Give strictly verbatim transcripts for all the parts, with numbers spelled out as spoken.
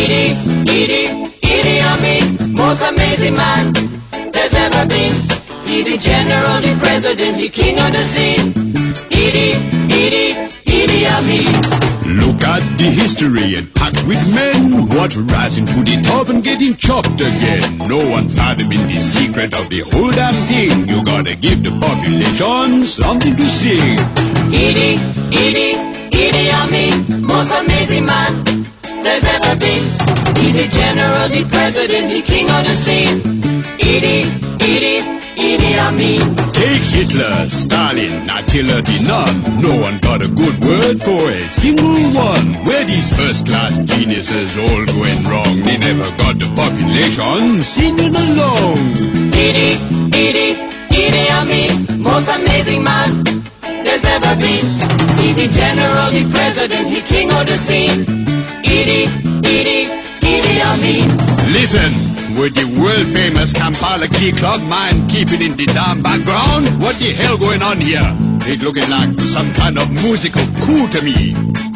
Idi, Idi, Idi Amin, most amazing man there's ever been. He the general, the president, the king of the scene. Idi, Idi, Idi Amin. Look at the history and packed with men, what rising to the top and getting chopped again. No one fathoming the secret of the whole damn thing. You gotta give the population something to sing. Idi, Idi, Idi Amin, most amazing man there's ever been. He the general, the president, the king of the scene. Idi, Idi, Idi Amin. Take Hitler, Stalin, Attila the Nun. No one got a good word for a single one. Where these first-class geniuses all going wrong? They never got the population singing along. Idi, Idi, Idi Amin, most amazing man there's ever been. He the general, the president, the king of the scene. Idi, Idi, Idi Amin. Listen, with the world-famous Kampala Key Club man keeping in the damn background, what the hell going on here? It looking like some kind of musical coup to me.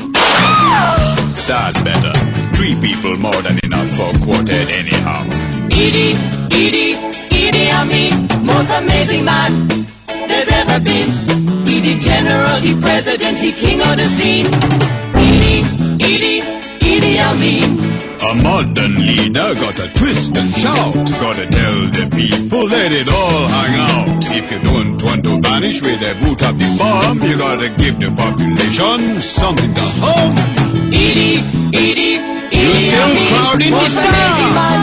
That's better. Three people more than enough for a quartet anyhow. Idi, Idi, Idi Amin, most amazing man there's ever been. He the general, the president, the king of the scene. Idi, Idi, Idi Amin. A modern leader got a twist and shout. Gotta tell the people, let it all hang out. If you don't want to vanish with a boot up the bomb, you gotta give the population something to hum. Idi, Idi, Idi You're still Amin, crowding the most amazing man.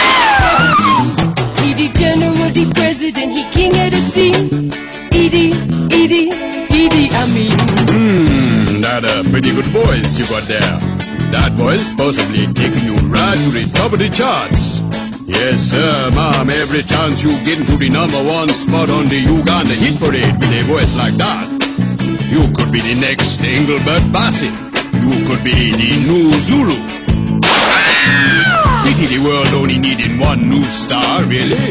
He the general, the president, he king of the scene. Idi, Idi, Idi Amin. Hmm, that a pretty good voice you got there. That voice possibly taking you right to the top of the charts. Yes, sir, ma'am, every chance you get into the number one spot on the Uganda hit parade with a voice like that. You could be the next Engelbert Bassett. You could be the new Zulu. Pity the world only needing one new star, really.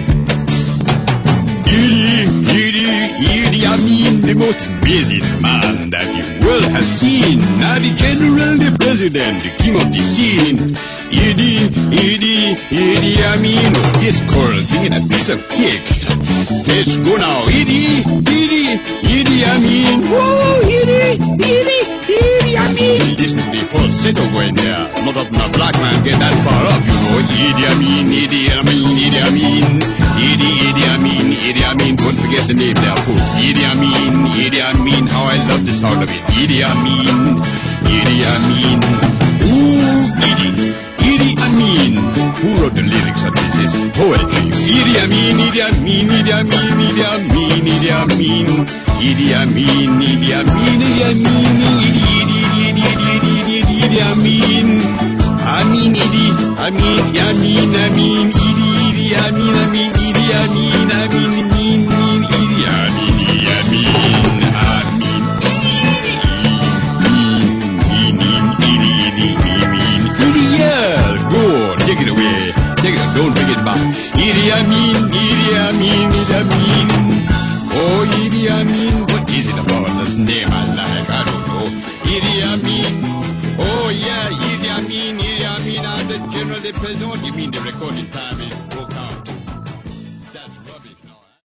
Idi, Idi, Idi Amin, the most amazing man that the world has seen. Now the general, the president, the king of the scene. Idi, Idi, Idi Amin. Oh, this girl singing a piece of cake. Let's go now. Idi, Idi, Idi Amin. Whoa, Idi, Idi, Idi Amin. Listen to the falsetto going there. Not often a black man get that far up, you know. Idi Amin, Idi Amin, Idi Amin. Idi, Idi Amin, Idi Amin. Don't forget the name there, folks. Idi Amin, Idi Amin. How I love the sound of it. Idi Amin, Idi Amin. Ooh, Idi, Idi Amin. Who wrote the lyrics of this? It's poetry. Idi Amin, Idi Amin, Idi Amin, Idi Amin, Idi Amin. Idi Amin, Idi Amin, Idi Amin, Idi, Idi, Idi, Idi, Idi, Idi, Idi Amin. Amin, Idi, Amin, Amin, Amin, Idi, Idi, Amin, Amin, Idi, Amin, Amin, Amin, Amin, Idi, Amin, Idi, Amin, Amin, Idi, Idi, Amin. Idi, yeah, go on, take it away, take it, don't bring it back. Idi, Amin, Idi, Amin, Idi, Amin. Oh, Idi Amin, what is it about this name I like? I don't know. Idi Amin. Oh, yeah, Idi Amin, Idi Amin, I'm the general, the president. What do you mean the recording time is?